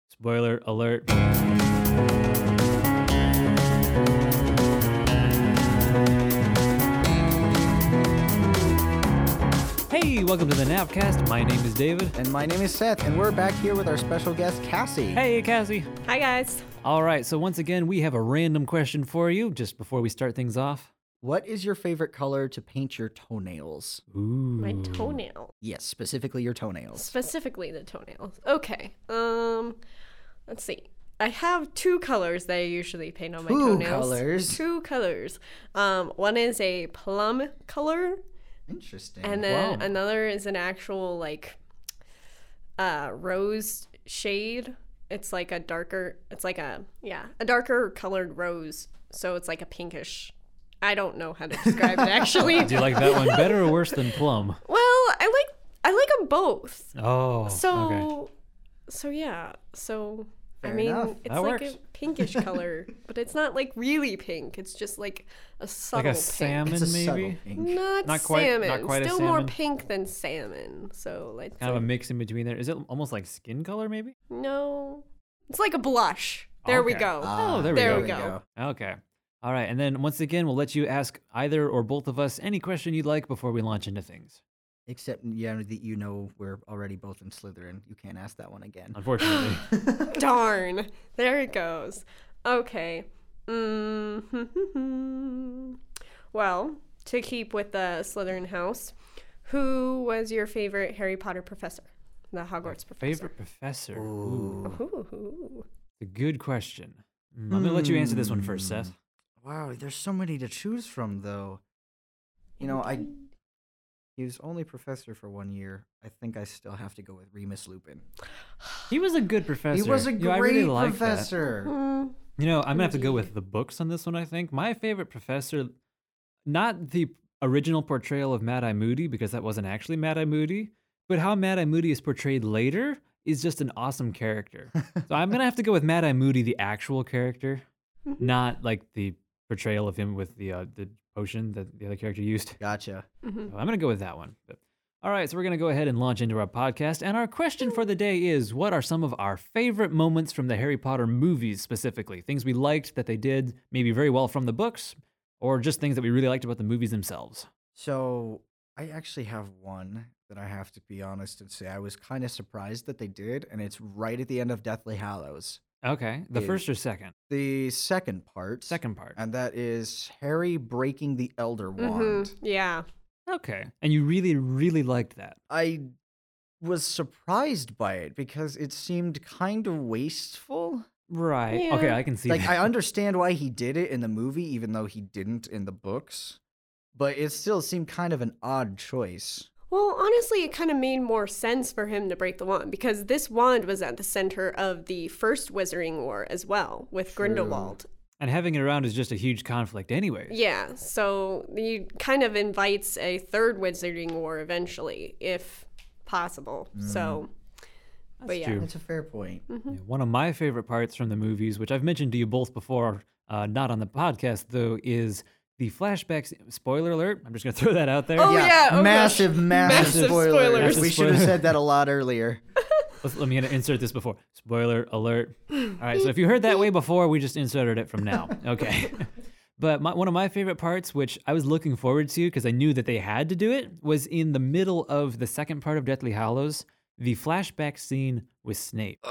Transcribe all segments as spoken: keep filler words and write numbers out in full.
Spoiler alert. Hey, welcome to the Napcast. My name is David. And my name is Seth, and we're back here with our special guest, Cassie. Hey, Cassie. Hi, guys. All right, so once again, we have a random question for you just before we start things off. What is your favorite color to paint your toenails? Ooh. My toenail. Yes, specifically your toenails. Specifically the toenails. Okay. Um, let's see. I have two colors that I usually paint on my Two toenails. colors? Two colors. Um, one is a plum color, Interesting. and then Wow. another is an actual like uh rose shade. It's like a darker. It's like a yeah, a darker colored rose. So it's like a pinkish. I don't know how to describe it actually. Do you like that one better or worse than plum? Well, I like I like them both. Oh, So, okay. so yeah. So, Fair I mean, enough. it's That like works. a pinkish color, but it's not like really pink. It's just like a subtle Like a pink. salmon, it's a subtle maybe? pink. Not, Not quite- salmon. not quite a Still more salmon? pink than salmon. So, like, Kind of a mix in between there. Is it almost like skin color, maybe? no, it's like a blush. There we Okay. go. Ah, Oh, there we there go. we go. Okay. All right, and then once again, we'll let you ask either or both of us any question you'd like before we launch into things. Except yeah, that you know we're already both in Slytherin. You can't ask that one again. Unfortunately. Darn. There it goes. Okay. Mm-hmm. Well, to keep with the Slytherin house, who was your favorite Harry Potter professor? The Hogwarts professor. Favorite professor? Ooh. Ooh. A good question. Mm, I'm going to let you answer this one first, Seth. Hmm. Wow, there's so many to choose from, though. You know, I he was only professor for one year. I think I still have to go with Remus Lupin. He was a good professor. He was a You great know, I really liked that. professor. Mm, You know, I'm going to have to go with the books on this one, I think. My favorite professor, not the original portrayal of Mad-Eye Moody, because that wasn't actually Mad-Eye Moody, but how Mad-Eye Moody is portrayed later is just an awesome character. So I'm going to have to go with Mad-Eye Moody, the actual character, mhm. not like the portrayal of him with the uh, the potion that the other character used. Gotcha. Mhm. So I'm going to go with that one. But, all right, so we're going to go ahead and launch into our podcast. And our question for the day is, what are some of our favorite moments from the Harry Potter movies specifically? Things we liked that they did maybe very well from the books, or just things that we really liked about the movies themselves? So I actually have one that I have to be honest and say I was kind of surprised that they did, and it's right at the end of Deathly Hallows. Okay, the Is- first or second? The second part. Second part. And that is Harry breaking the Elder Mhm. Wand. Yeah. Okay, and you really, really liked that. I was surprised by it because it seemed kind of wasteful. Right. Yeah. Okay, I can see Like, that. I understand why he did it in the movie, even though he didn't in the books. But it still seemed kind of an odd choice. Well, honestly, it kind of made more sense for him to break the wand because this wand was at the center of the first Wizarding War as well with True. Grindelwald. And having it around is just a huge conflict anyways. Yeah, so he kind of invites a third Wizarding War eventually, if possible. So, That's but yeah. true. That's a fair point. Yeah, one of my favorite parts from the movies, which I've mentioned to you both before, uh, not on the podcast though, is the flashbacks. Spoiler alert! I'm just gonna throw that out there. Oh, yeah, oh gosh. massive, massive, Massive spoilers. spoilers. We should have said that a lot earlier. Let's, let me gonna insert this before. Spoiler alert. All right, so if you heard that way before, we just inserted it from now. Okay. But my, one of my favorite parts, which I was looking forward to because I knew that they had to do it, was in the middle of the second part of Deathly Hallows, the flashback scene with Snape.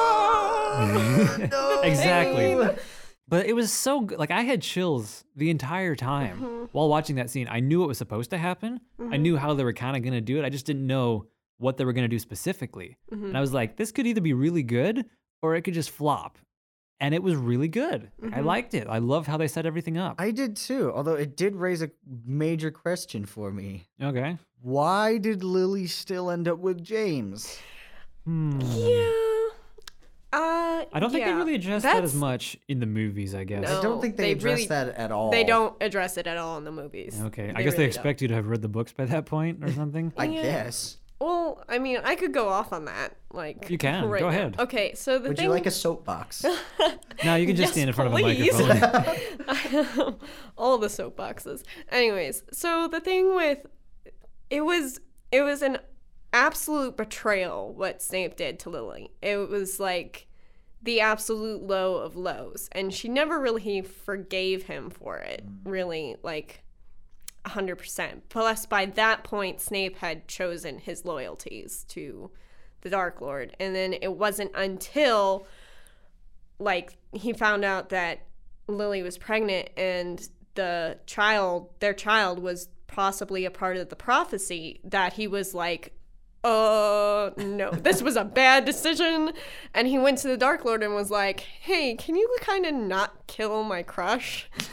no. Exactly. But it was so good. Like, I had chills the entire time Mm-hmm. while watching that scene. I knew it was supposed to happen. I knew how they were kind of going to do it. I just didn't know what they were going to do specifically. Mm-hmm. And I was like, this could either be really good or it could just flop. And it was really good. I Mm-hmm. liked it. I loved how they set everything up. I did too, although it did raise a major question for me. Okay. Why did Lily still end up with James? Hmm. Yeah. Uh, I don't think yeah. they really addressed that as That's- much in the movies, I guess. No. I don't think they, they addressed really- that at all. They don't address it at all in the movies. Okay. I They guess they really expect you to have read the books by that point or something. I Yeah. guess. don't. Well, I mean, I could go off on that. Like You can. right Go now. ahead. Okay, so the Would thing. you like a soapbox? No, you can just Yes, stand in front please. of a microphone. all the soapboxes. Anyways, so the thing with it was it was an absolute betrayal what Snape did to Lily. It was like the absolute low of lows. And she never really forgave him for it, really, like one hundred percent. Plus, by that point, Snape had chosen his loyalties to the Dark Lord. And then it wasn't until, like, he found out that Lily was pregnant and the child, their child, was possibly a part of the prophecy that he was like, uh, no, this was a bad decision. And he went to the Dark Lord and was like, hey, can you kind of not kill my crush? So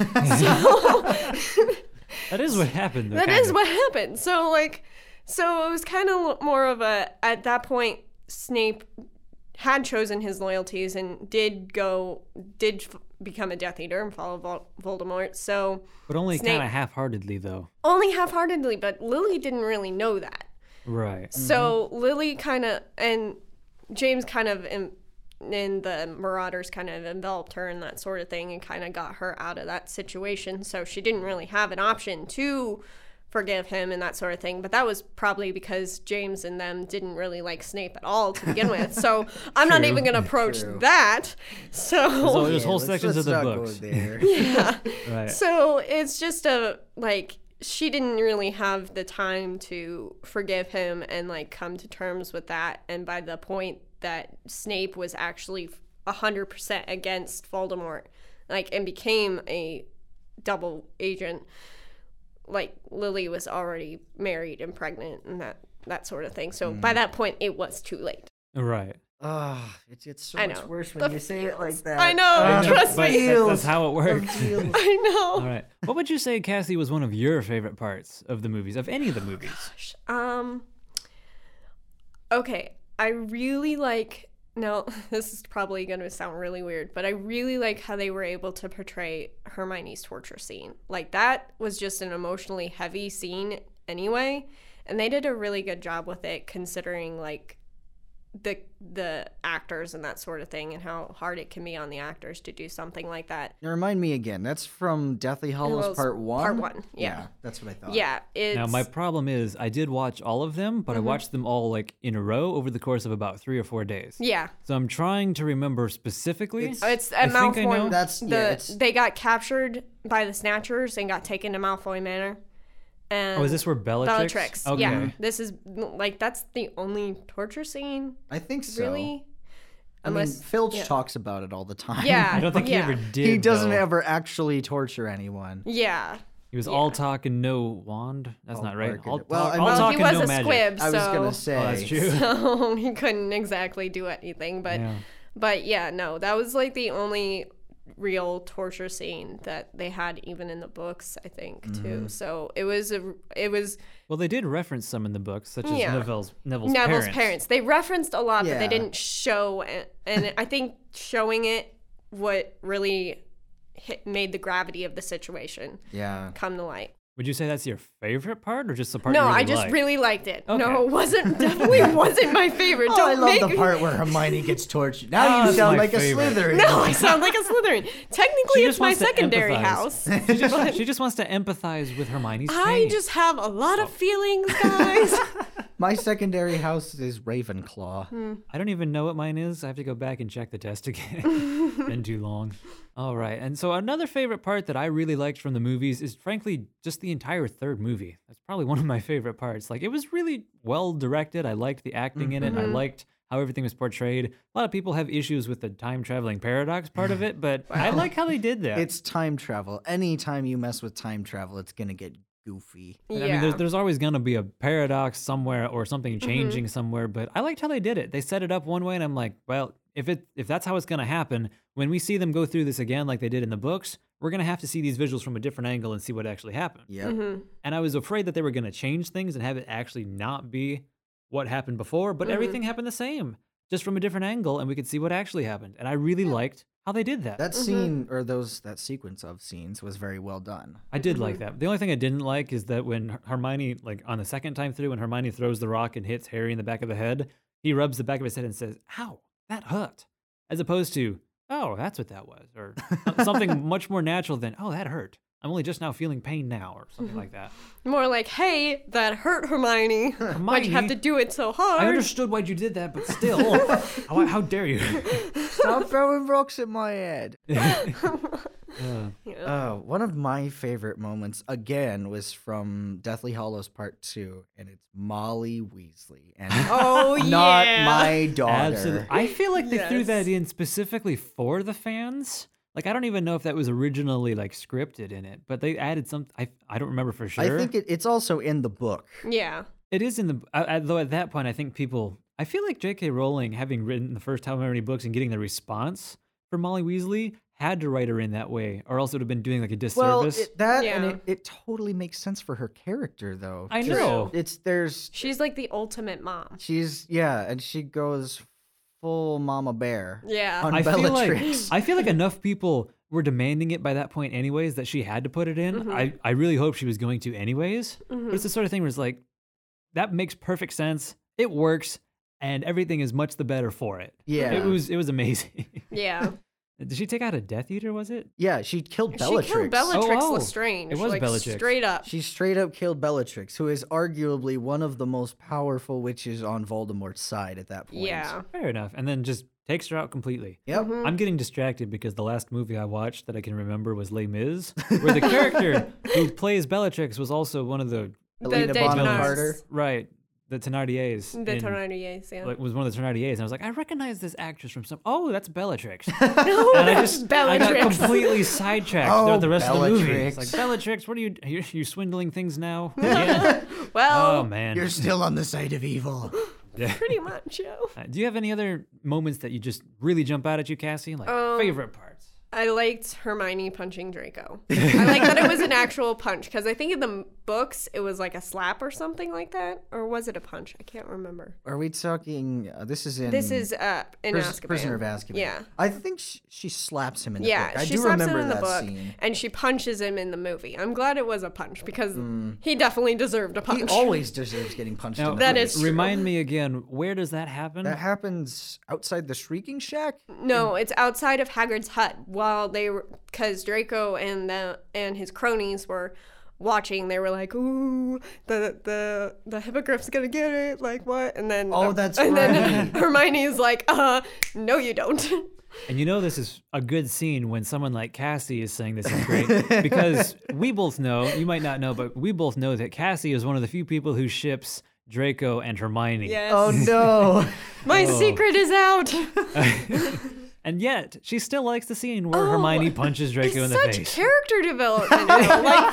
That is what happened. Though, that kind is of. what happened. So, like, so it was kind of more of a, at that point, Snape had chosen his loyalties and did go, did f- become a Death Eater and follow Vol- Voldemort. So, But only Snape- kind of half-heartedly, though. only half-heartedly, but Lily didn't really know that. Right. So Lily kind of, and James kind of, in, and the Marauders kind of enveloped her and that sort of thing and kind of got her out of that situation. So she didn't really have an option to forgive him and that sort of thing. But that was probably because James and them didn't really like Snape at all to begin with. So I'm not True. even going to approach True. that. So, So there's Yeah, whole let's- sections let's of the not go books. there. yeah. Right. So it's just a, like, she didn't really have the time to forgive him and, like, come to terms with that. And by the point that Snape was actually one hundred percent against Voldemort, like, and became a double agent, like, Lily was already married and pregnant and that, that sort of thing. So by that point, it was too late. Right. Ah, it's it's so I much know. worse when The you say it like feels. that. I know, Ah, I know, trust but me. that- that's how it works. The feels. I know. All right. What would you say, Cassie, was one of your favorite parts of the movies, of any of the movies? Um. Okay, I really like. Now, this is probably going to sound really weird, but I really like how they were able to portray Hermione's torture scene. Like, that was just an emotionally heavy scene anyway, and they did a really good job with it, considering, like, the the actors and that sort of thing, and how hard it can be on the actors to do something like that. Now, remind me again. That's from Deathly Hallows Hallows Part One. Part One, yeah. that's what I thought. Yeah, it's Now, my problem is I did watch all of them, but I watched them all, like, in a row over the course of about three or four days. yeah. So I'm trying to remember specifically. It's- Oh, it's I at think I know. Malfoy. That's- the, yeah, it's- They got captured by the Snatchers and got taken to Malfoy Manor. And Oh, is this where Bellatrix? Bellatrix? Okay. Yeah, this is like that's the only torture scene, I think so. really. I Unless mean, Filch yeah. talks about it all the time. Yeah, I don't think yeah. he ever did. he doesn't though. ever actually torture anyone. Yeah. He was yeah. all talk and no wand. That's All not right. work and- All, well, talk, I all mean- Well, talk he and was no a magic. squib, I was so gonna say. Oh, that's true. so he couldn't exactly do anything. But Yeah. but yeah, no, that was like the only real torture scene that they had, even in the books, I think, too. Mm-hmm. So it was a it was. Well, they did reference some in the books, such as Yeah. Neville's Neville's, Neville's parents. parents. They referenced a lot, but Yeah. they didn't show. And, and I think showing it what really hit, made the gravity of the situation Yeah. come to light. Would you say that's your favorite part, or just the part? No, you really I just liked? really liked it. Okay. No, it wasn't. Definitely wasn't my favorite. Oh, Don't I love make the me- part where Hermione gets tortured. Now Oh, you that's sound my like favorite. a Slytherin. No, I sound like a Slytherin. Technically, She it's just my wants to secondary empathize. house. She just, she just wants to empathize with Hermione's I pain. just have a lot Oh. of feelings, guys. My secondary house is Ravenclaw. Hmm. I don't even know what mine is. I have to go back and check the test again. Been too long. All right. And so another favorite part that I really liked from the movies is frankly just the entire third movie. That's probably one of my favorite parts. Like, it was really well directed. I liked the acting in it. I liked how everything was portrayed. A lot of people have issues with the time traveling paradox part of it, but I like how they did that. It's time travel. Anytime you mess with time travel, it's gonna get goofy. And yeah. I mean, there's, there's always going to be a paradox somewhere or something Mm-hmm. changing somewhere, but I liked how they did it. They set it up one way, and I'm like, well, if it if that's how it's going to happen, when we see them go through this again like they did in the books, we're going to have to see these visuals from a different angle and see what actually happened. Yep. Mm-hmm. And I was afraid that they were going to change things and have it actually not be what happened before, but Mhm. everything happened the same, just from a different angle, and we could see what actually happened. And I really liked how they did that. That scene or those that sequence of scenes was very well done. I did like that. The only thing I didn't like is that when Her- Hermione, like on the second time through, when Hermione throws the rock and hits Harry in the back of the head, he rubs the back of his head and says, "Ow, that hurt," as opposed to, "Oh, that's what that was," or something much more natural than, "Oh, that hurt." I'm only just now feeling pain now, or something like that. More like, hey, that hurt, Hermione. Why'd you have Hermione? to do it so hard? I understood why you did that, but still, how, how dare you? Stop throwing rocks at my head. Uh, Yeah. Uh, one of my favorite moments, again, was from Deathly Hallows Part two, and it's Molly Weasley. And Oh, not yeah. my daughter. absolutely. I feel like they threw Yes. that in specifically for the fans. Like, I don't even know if that was originally like scripted in it, but they added some. I I don't remember for sure. I think it, it's also in the book. Yeah. It is in the. I, I, though at that point, I think people. I feel like J K. Rowling, having written the first however many books and getting the response for Molly Weasley, had to write her in that way, or else it would have been doing like a Well, disservice. it, that and Yeah. it, it totally makes sense for her character, though. I Just- know. It's there's She's like the ultimate mom. she's yeah, and she goes full Mama Bear. Yeah. On I feel like Bellatrix. I feel like enough people were demanding it by that point, anyways, that she had to put it in. Mm-hmm. I I really hope she was going to, anyways. But it's the sort of thing where it's like, that makes perfect sense. It works, and everything is much the better for it. Yeah. It was it was amazing. Yeah. Did she take out a Death Eater? Was it? Yeah, she killed She Bellatrix. killed Bellatrix Oh, oh. Lestrange. It was like, Bellatrix. Straight up. She straight up killed Bellatrix, who is arguably one of the most powerful witches on Voldemort's side at that point. Yeah. Fair enough. And then just takes her out completely. Yep. Mm-hmm. I'm getting distracted because the last movie I watched that I can remember was Les Mis, where the character who plays Bellatrix was also one of the The Helena Bonham Thénardiers. Carter. right, the Thenardiers. The in- Thénardiers, yeah. like was one of the Thenardiers, and I was like, I recognize this actress from some. Oh, that's Bellatrix. no, And I that's just I got Bellatrix. completely sidetracked Oh, throughout the rest of the movie. Bellatrix. It's like, Bellatrix, what are you? You you swindling things now? Yeah. well, Oh man. You're still on the side of evil. Yeah. pretty much, yeah. Uh, Do you have any other moments that you just really jump out at you, Cassie? Like Um, favorite parts? I liked Hermione punching Draco. I like that it was an actual punch because I think in the books it was like a slap or something like that, or was it a punch? I can't remember. Are we talking? Uh, this is in. This is uh in Pris- Azkaban. Prisoner of Azkaban. Yeah. I think she, she slaps him in the Yeah, book. I she do slaps remember him in the that book, scene. and she punches him in the movie. I'm glad it was a punch because he definitely deserved a punch. He always deserves getting punched Now, in the That face. is true. Remind me again, where does that happen? That happens outside the Shrieking Shack. No, it's outside of Hagrid's hut while they were, because Draco and the and his cronies were watching. They were like, "Ooh, the the the hippogriff's gonna get it!" Like what? And then Oh, that's and then right. Hermione's like, "Uh, no, you don't." And you know this is a good scene when someone like Cassie is saying this is great because we both know, you might not know, but we both know that Cassie is one of the few people who ships Draco and Hermione. Yes. Oh no! My Oh. secret is out. And yet, she still likes the scene where Oh, Hermione punches Draco in it's the such face. character development. Like,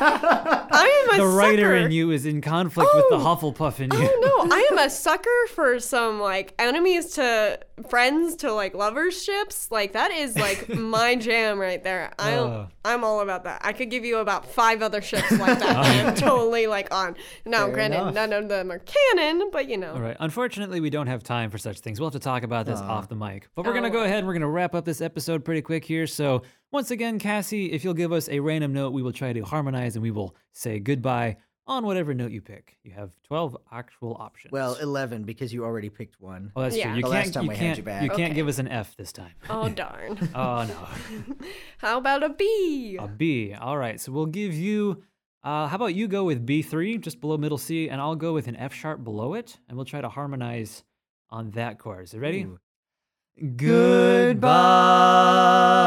I am a The writer sucker. in you is in conflict with the Oh. Hufflepuff in you. Oh no, I am a sucker for some like enemies to friends to like lovers ships. Like that is like my jam right there. I Uh. I'm all about that. I could give you about five other ships like that. I'm totally like on. Now, Fair granted, enough. none of them are canon, but you know. All right. Unfortunately, we don't have time for such things. We'll have to talk about this off the mic. But we're going to Oh. go ahead and we're going to wrap up this episode pretty quick here. So, once again, Cassie, if you'll give us a random note, we will try to harmonize and we will say goodbye on whatever note you pick. You have twelve actual options. Well, eleven because you already picked one. oh, that's Yeah. true. You The can't, last time you we had can't, you back. you can't Okay. give us an F this time. Oh darn. Oh, no. How about a B? A B. All right. So, we'll give you, uh, how about you go with B three, just below middle C, and I'll go with an F sharp below it, and we'll try to harmonize on that chord. Is it ready? Ooh. Goodbye.